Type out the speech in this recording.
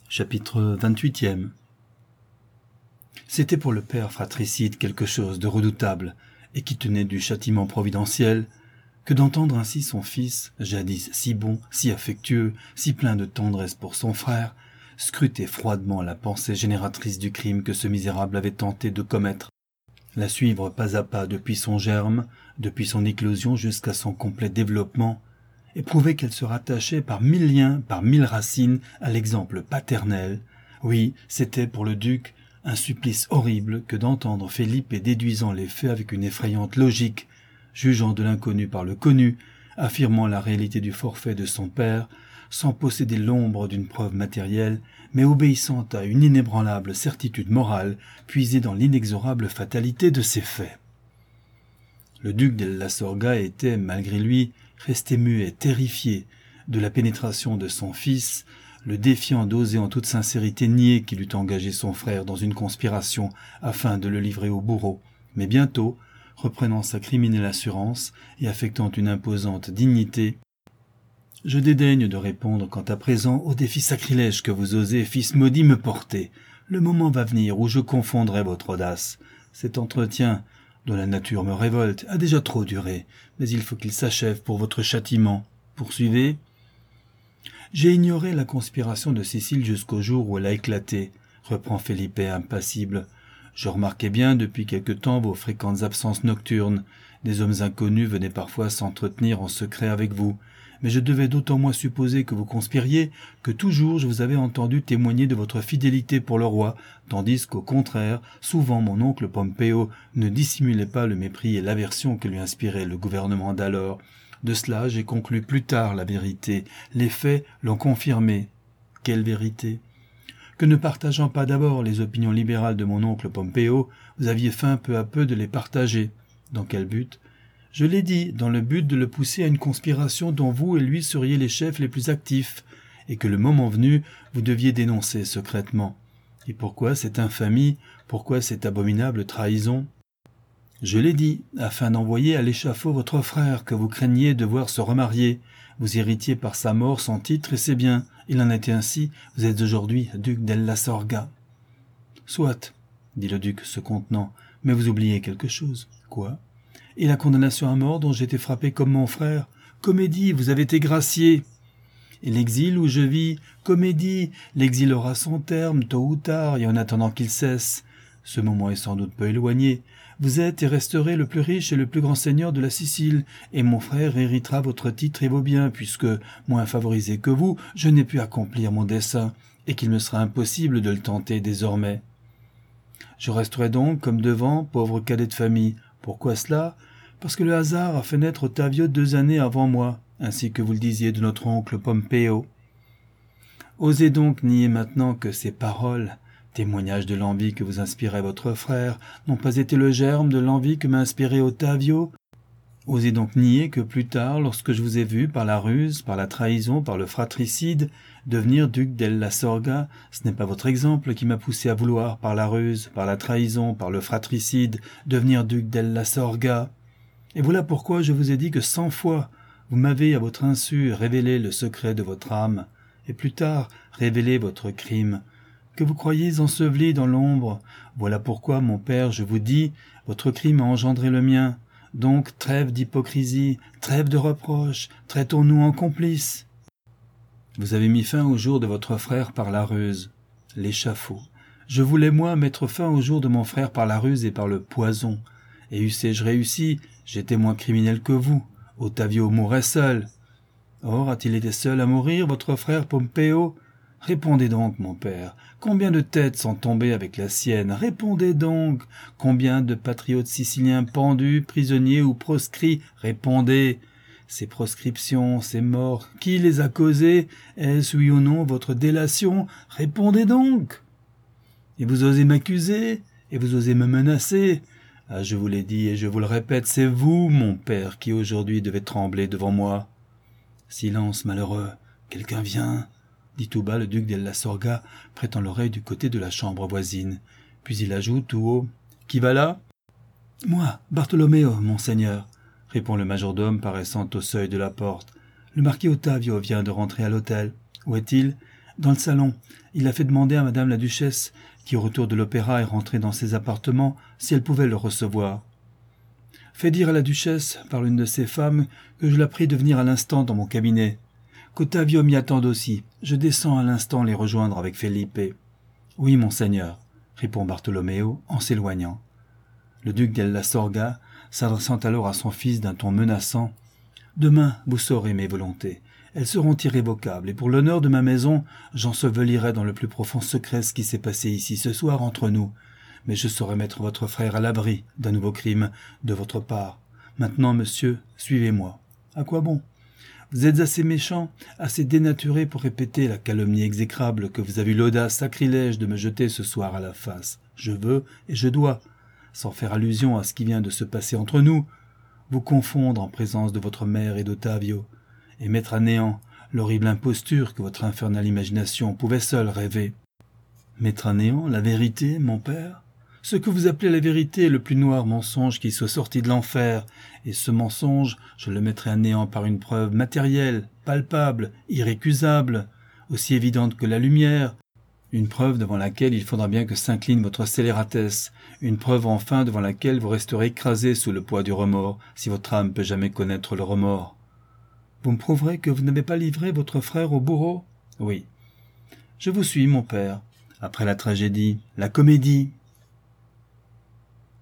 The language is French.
Chapitre 28e. C'était pour le père fratricide quelque chose de redoutable, et qui tenait du châtiment providentiel, que d'entendre ainsi son fils, jadis si bon, si affectueux, si plein de tendresse pour son frère, scruter froidement la pensée génératrice du crime que ce misérable avait tenté de commettre, la suivre pas à pas depuis son germe, depuis son éclosion jusqu'à son complet développement, et prouver qu'elle se rattachait par 1000 liens, par 1000 racines à l'exemple paternel. Oui, c'était pour le duc un supplice horrible que d'entendre Philippe déduisant les faits avec une effrayante logique, jugeant de l'inconnu par le connu, affirmant la réalité du forfait de son père, sans posséder l'ombre d'une preuve matérielle, mais obéissant à une inébranlable certitude morale puisée dans l'inexorable fatalité de ses faits. Le duc della Sorga était, malgré lui, resté muet, terrifié de la pénétration de son fils, le défiant d'oser en toute sincérité nier qu'il eût engagé son frère dans une conspiration afin de le livrer au bourreau, mais bientôt, reprenant sa criminelle assurance et affectant une imposante dignité, « Je dédaigne de répondre quant à présent au défi sacrilège que vous osez, fils maudit, me porter. Le moment va venir où je confondrai votre audace. Cet entretien, dont la nature me révolte, a déjà trop duré, mais il faut qu'il s'achève pour votre châtiment. Poursuivez. J'ai ignoré la conspiration de Sicile jusqu'au jour où elle a éclaté, reprend Felipe impassible. Je remarquais bien depuis quelque temps vos fréquentes absences nocturnes. Des hommes inconnus venaient parfois s'entretenir en secret avec vous, mais je devais d'autant moins supposer que vous conspiriez que toujours je vous avais entendu témoigner de votre fidélité pour le roi, tandis qu'au contraire, souvent mon oncle Pompeo ne dissimulait pas le mépris et l'aversion que lui inspirait le gouvernement d'alors. De cela j'ai conclu plus tard la vérité. Les faits l'ont confirmé. Quelle vérité ? Que ne partageant pas d'abord les opinions libérales de mon oncle Pompeo, vous aviez faim peu à peu de les partager. Dans quel but ? Je l'ai dit, dans le but de le pousser à une conspiration dont vous et lui seriez les chefs les plus actifs, et que le moment venu, vous deviez dénoncer secrètement. Et pourquoi cette infamie, pourquoi cette abominable trahison ? Je l'ai dit, afin d'envoyer à l'échafaud votre frère que vous craigniez de voir se remarier. Vous héritiez par sa mort son titre et c'est bien. Il en était ainsi, vous êtes aujourd'hui duc della Sorga. Soit, dit le duc se contenant, mais vous oubliez quelque chose. Quoi ? Et la condamnation à mort dont j'étais frappé comme mon frère. Comédie, vous avez été gracié. Et l'exil où je vis, comédie, l'exil aura son terme, tôt ou tard, et en attendant qu'il cesse. Ce moment est sans doute peu éloigné. Vous êtes et resterez le plus riche et le plus grand seigneur de la Sicile, et mon frère héritera votre titre et vos biens, puisque, moins favorisé que vous, je n'ai pu accomplir mon dessein, et qu'il me sera impossible de le tenter désormais. Je resterai donc, comme devant, pauvre cadet de famille. Pourquoi cela ? Parce que le hasard a fait naître Ottavio 2 années avant moi, ainsi que vous le disiez de notre oncle Pompeo. Osez donc nier maintenant que ces paroles, témoignages de l'envie que vous inspirait votre frère, n'ont pas été le germe de l'envie que m'a inspiré Ottavio. Osez donc nier que plus tard, lorsque je vous ai vu par la ruse, par la trahison, par le fratricide, devenir duc della Sorga, ce n'est pas votre exemple qui m'a poussé à vouloir, par la ruse, par la trahison, par le fratricide, devenir duc della Sorga. Et voilà pourquoi je vous ai dit que 100 fois, vous m'avez à votre insu révélé le secret de votre âme, et plus tard révélé votre crime, que vous croyez enseveli dans l'ombre. Voilà pourquoi, mon père, je vous dis, votre crime a engendré le mien. Donc trêve d'hypocrisie, trêve de reproches, traitons-nous en complices. Vous avez mis fin au jour de votre frère par la ruse, l'échafaud. Je voulais, moi, mettre fin au jour de mon frère par la ruse et par le poison. Et eussé-je réussi, j'étais moins criminel que vous. Ottavio mourrait seul. Or, a-t-il été seul à mourir, votre frère Pompeo ? Répondez donc, mon père, combien de têtes sont tombées avec la sienne ? Répondez donc, combien de patriotes siciliens pendus, prisonniers ou proscrits ? Répondez. Ces proscriptions, ces morts, qui les a causées ? Est-ce, oui ou non, votre délation ? Répondez donc. Et vous osez m'accuser ? Et vous osez me menacer ? Ah, je vous l'ai dit et je vous le répète, c'est vous, mon père, qui aujourd'hui devez trembler devant moi. Silence, malheureux, quelqu'un vient, dit tout bas le duc della Sorga, prêtant l'oreille du côté de la chambre voisine. Puis il ajoute tout haut, « Qui va là ?»« Moi, Bartolomeo, monseigneur, » répond le majordome paraissant au seuil de la porte. « Le marquis Ottavio vient de rentrer à l'hôtel. Où est-il ? Dans le salon, il a fait demander à madame la duchesse, qui au retour de l'opéra est rentrée dans ses appartements, si elle pouvait le recevoir. Fais dire à la duchesse, par l'une de ses femmes, que je la prie de venir à l'instant dans mon cabinet. Qu'Ottavio m'y attende aussi. Je descends à l'instant les rejoindre avec Felipe. Oui, monseigneur, répond Bartholoméo en s'éloignant. Le duc della Sorga, s'adressant alors à son fils d'un ton menaçant, « Demain, vous saurez mes volontés. Elles seront irrévocables, et pour l'honneur de ma maison, j'ensevelirai dans le plus profond secret ce qui s'est passé ici ce soir entre nous. Mais je saurai mettre votre frère à l'abri d'un nouveau crime de votre part. Maintenant, monsieur, suivez-moi. À quoi bon? Vous êtes assez méchant, assez dénaturé pour répéter la calomnie exécrable que vous avez eu l'audace sacrilège de me jeter ce soir à la face. Je veux et je dois, sans faire allusion à ce qui vient de se passer entre nous, vous confondre en présence de votre mère et d'Ottavio, et mettre à néant l'horrible imposture que votre infernale imagination pouvait seule rêver. Mettre à néant la vérité, mon père? Ce que vous appelez la vérité est le plus noir mensonge qui soit sorti de l'enfer, et ce mensonge, je le mettrai à néant par une preuve matérielle, palpable, irrécusable, aussi évidente que la lumière, une preuve devant laquelle il faudra bien que s'incline votre scélératesse, une preuve enfin devant laquelle vous resterez écrasé sous le poids du remords, si votre âme peut jamais connaître le remords. Vous me prouverez que vous n'avez pas livré votre frère au bourreau? Oui. Je vous suis, mon père. Après la tragédie, la comédie,